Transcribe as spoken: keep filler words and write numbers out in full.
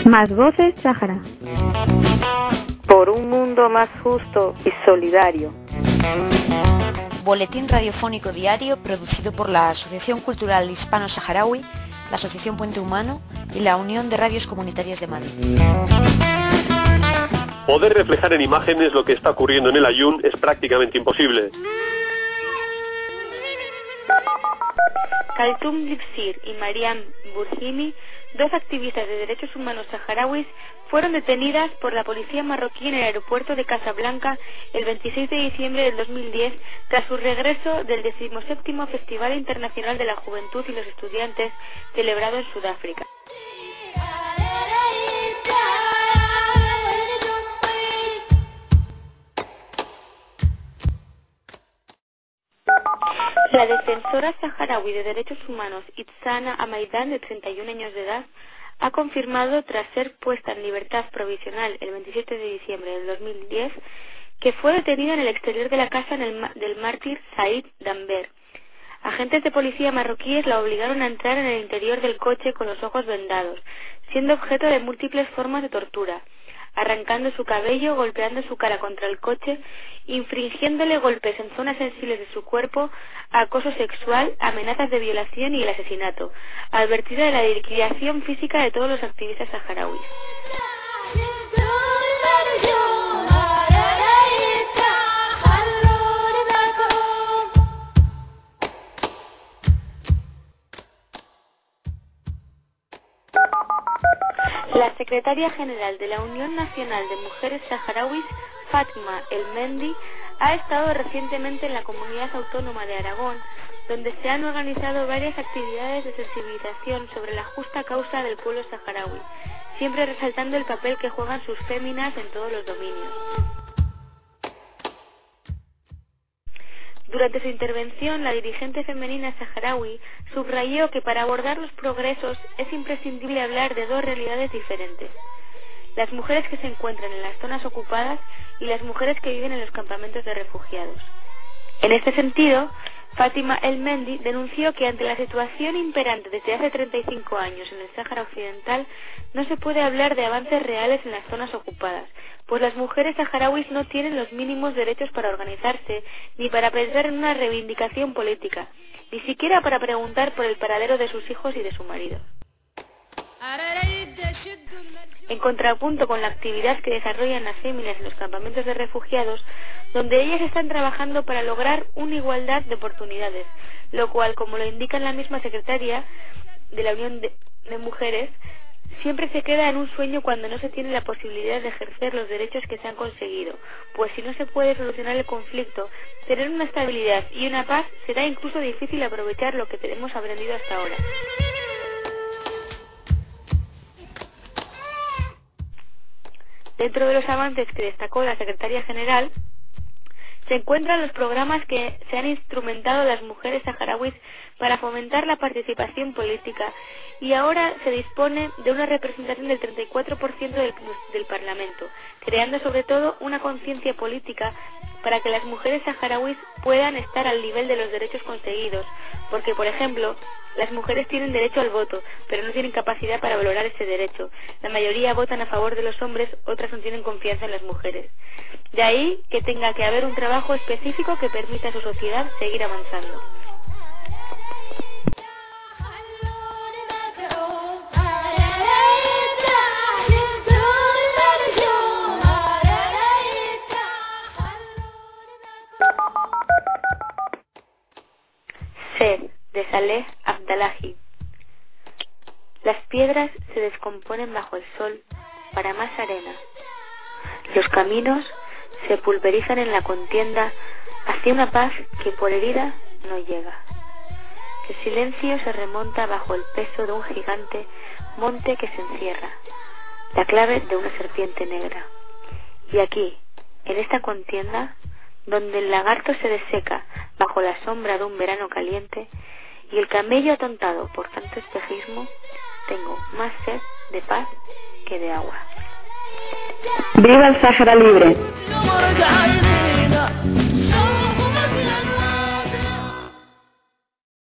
Más voces Sáhara. Por un mundo más justo y solidario. Boletín radiofónico diario producido por la Asociación Cultural Hispano-Saharaui, la Asociación Puente Humano y la Unión de Radios Comunitarias de Madrid. Poder reflejar en imágenes lo que está ocurriendo en el Aaiún es prácticamente imposible. Kaltoum Lipsir y Mariam Burhimi, dos activistas de derechos humanos saharauis, fueron detenidas por la policía marroquí en el aeropuerto de Casablanca el veintiséis de diciembre del dos mil diez tras su regreso del decimoséptimo Festival Internacional de la Juventud y los Estudiantes celebrado en Sudáfrica. La defensora saharaui de derechos humanos Itzana Amaidan, de treinta y un años de edad, ha confirmado, tras ser puesta en libertad provisional el veintisiete de diciembre del dos mil diez, que fue detenida en el exterior de la casa en el, del mártir Said Damber. Agentes de policía marroquíes la obligaron a entrar en el interior del coche con los ojos vendados, siendo objeto de múltiples formas de tortura, arrancando su cabello, golpeando su cara contra el coche, infringiéndole golpes en zonas sensibles de su cuerpo, acoso sexual, amenazas de violación y el asesinato, advertida de la liquidación física de todos los activistas saharauis. La secretaria general de la Unión Nacional de Mujeres Saharauis, Fatma El Mendi, ha estado recientemente en la comunidad autónoma de Aragón, donde se han organizado varias actividades de sensibilización sobre la justa causa del pueblo saharaui, siempre resaltando el papel que juegan sus féminas en todos los dominios. Durante su intervención, la dirigente femenina saharaui subrayó que para abordar los progresos es imprescindible hablar de dos realidades diferentes: las mujeres que se encuentran en las zonas ocupadas y las mujeres que viven en los campamentos de refugiados. En este sentido, Fátima El Mendi denunció que ante la situación imperante desde hace treinta y cinco años en el Sáhara Occidental no se puede hablar de avances reales en las zonas ocupadas, pues las mujeres saharauis no tienen los mínimos derechos para organizarse, ni para pensar en una reivindicación política, ni siquiera para preguntar por el paradero de sus hijos y de su marido. En contrapunto con la actividad que desarrollan las féminas en los campamentos de refugiados, donde ellas están trabajando para lograr una igualdad de oportunidades, lo cual, como lo indica la misma secretaria de la Unión de, de Mujeres, siempre se queda en un sueño cuando no se tiene la posibilidad de ejercer los derechos que se han conseguido, pues si no se puede solucionar el conflicto, tener una estabilidad y una paz, será incluso difícil aprovechar lo que tenemos aprendido hasta ahora. Dentro de los avances que destacó la secretaria general, se encuentran los programas que se han instrumentado las mujeres saharauis para fomentar la participación política, y ahora se dispone de una representación del treinta y cuatro por ciento del, del Parlamento, creando sobre todo una conciencia política para que las mujeres saharauis puedan estar al nivel de los derechos conseguidos, porque, por ejemplo, las mujeres tienen derecho al voto, pero no tienen capacidad para valorar ese derecho. La mayoría votan a favor de los hombres, otras no tienen confianza en las mujeres. De ahí que tenga que haber un trabajo específico que permita a su sociedad seguir avanzando. Sed, de Saleh Abdallahi. Las piedras se descomponen bajo el sol para más arena. Los caminos se pulverizan en la contienda hacia una paz que por herida no llega. El silencio se remonta bajo el peso de un gigante monte que se encierra, la clave de una serpiente negra. Y aquí, en esta contienda, donde el lagarto se deseca bajo la sombra de un verano caliente y el camello atontado por tanto espejismo, tengo más sed de paz que de agua. ¡Viva el Sáhara libre!